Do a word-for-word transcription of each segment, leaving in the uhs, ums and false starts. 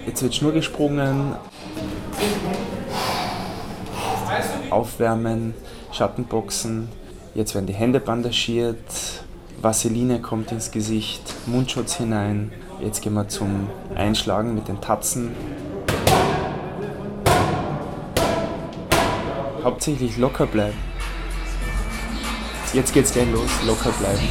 Jetzt wird Schnur gesprungen, Aufwärmen, Schattenboxen, jetzt werden die Hände bandagiert, Vaseline kommt ins Gesicht, Mundschutz hinein, jetzt gehen wir zum Einschlagen mit den Tatzen. Hauptsächlich locker bleiben. Jetzt geht's gleich los, locker bleiben.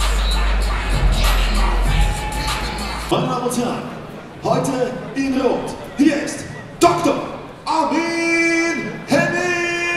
Meine Damen und Herren, heute in Rot, hier ist Doktor Armin Henning!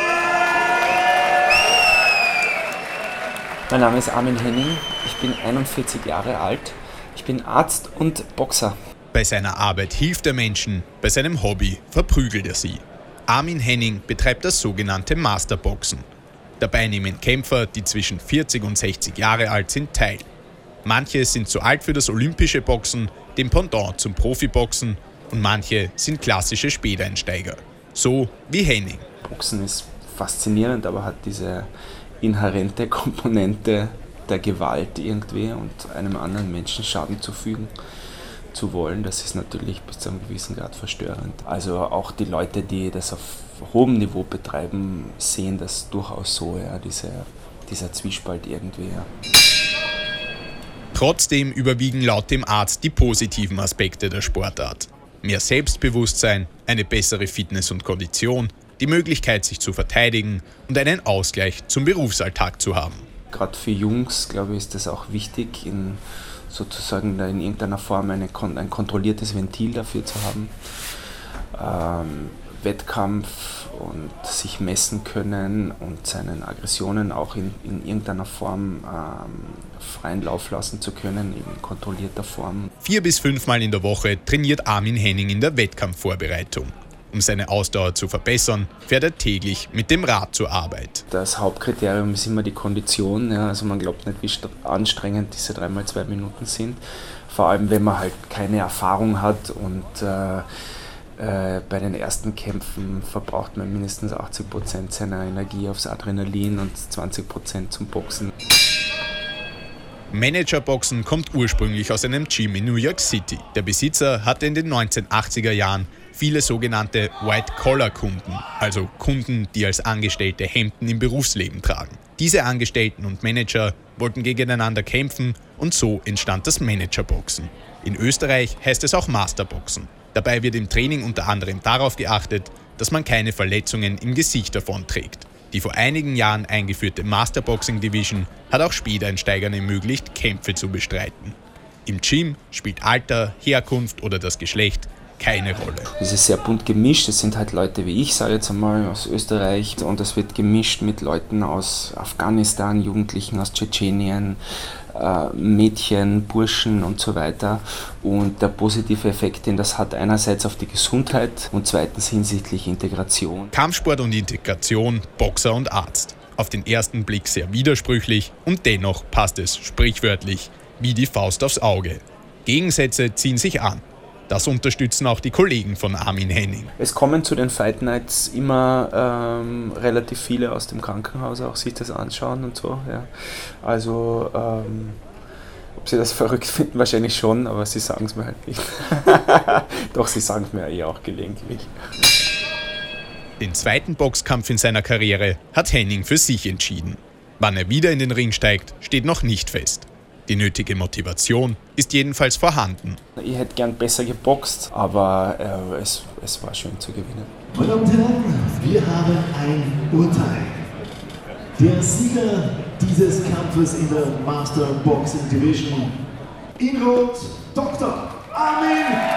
Mein Name ist Armin Henning, ich bin einundvierzig Jahre alt, ich bin Arzt und Boxer. Bei seiner Arbeit hilft er Menschen, bei seinem Hobby verprügelt er sie. Armin Henning betreibt das sogenannte Masterboxen. Dabei nehmen Kämpfer, die zwischen vierzig und sechzig Jahre alt sind, teil. Manche sind zu alt für das olympische Boxen, dem Pendant zum Profiboxen, und manche sind klassische Späteinsteiger, so wie Henning. Boxen ist faszinierend, aber hat diese inhärente Komponente der Gewalt irgendwie und einem anderen Menschen Schaden zufügen zu wollen. Das ist natürlich bis zu einem gewissen Grad verstörend. Also auch die Leute, die das auf hohem Niveau betreiben, sehen das durchaus so, ja, diese, dieser Zwiespalt irgendwie. Ja. Trotzdem überwiegen laut dem Arzt die positiven Aspekte der Sportart. Mehr Selbstbewusstsein, eine bessere Fitness und Kondition, die Möglichkeit, sich zu verteidigen und einen Ausgleich zum Berufsalltag zu haben. Gerade für Jungs, glaube ich, ist das auch wichtig, in, sozusagen in irgendeiner Form eine, ein kontrolliertes Ventil dafür zu haben. Ähm, Wettkampf und sich messen können und seinen Aggressionen auch in, in irgendeiner Form ähm, freien Lauf lassen zu können, in kontrollierter Form. Vier bis fünfmal in der Woche trainiert Armin Henning in der Wettkampfvorbereitung. Um seine Ausdauer zu verbessern, fährt er täglich mit dem Rad zur Arbeit. Das Hauptkriterium ist immer die Kondition. Ja, also man glaubt nicht, wie anstrengend diese drei mal zwei Minuten sind. Vor allem, wenn man halt keine Erfahrung hat und äh, äh, bei den ersten Kämpfen verbraucht man mindestens achtzig Prozent seiner Energie aufs Adrenalin und zwanzig Prozent zum Boxen. Managerboxen kommt ursprünglich aus einem Gym in New York City. Der Besitzer hatte in den neunzehnhundertachtziger Jahren viele sogenannte White-Collar-Kunden, also Kunden, die als Angestellte Hemden im Berufsleben tragen. Diese Angestellten und Manager wollten gegeneinander kämpfen und so entstand das Managerboxen. In Österreich heißt es auch Masterboxen. Dabei wird im Training unter anderem darauf geachtet, dass man keine Verletzungen im Gesicht davonträgt. Die vor einigen Jahren eingeführte Masterboxing Division hat auch Späteinsteigern ermöglicht, Kämpfe zu bestreiten. Im Gym spielt Alter, Herkunft oder das Geschlecht keine Rolle. Es ist sehr bunt gemischt. Es sind halt Leute wie ich, sage jetzt einmal, aus Österreich, und es wird gemischt mit Leuten aus Afghanistan, Jugendlichen aus Tschetschenien, äh, Mädchen, Burschen und so weiter. Und der positive Effekt, den das hat, einerseits auf die Gesundheit und zweitens hinsichtlich Integration. Kampfsport und Integration, Boxer und Arzt. Auf den ersten Blick sehr widersprüchlich und dennoch passt es sprichwörtlich wie die Faust aufs Auge. Gegensätze ziehen sich an. Das unterstützen auch die Kollegen von Armin Henning. Es kommen zu den Fight Nights immer ähm, relativ viele aus dem Krankenhaus auch sich das anschauen und so. Ja. Also ähm, ob sie das verrückt finden, wahrscheinlich schon, aber sie sagen es mir halt nicht. Doch, sie sagen es mir eh auch gelegentlich. Den zweiten Boxkampf in seiner Karriere hat Henning für sich entschieden. Wann er wieder in den Ring steigt, steht noch nicht fest. Die nötige Motivation ist jedenfalls vorhanden. Ich hätte gern besser geboxt, aber äh, es, es war schön zu gewinnen. Meine Damen und Herren, wir haben ein Urteil. Der Sieger dieses Kampfes in der Master Boxing Division in Rot, Doktor Armin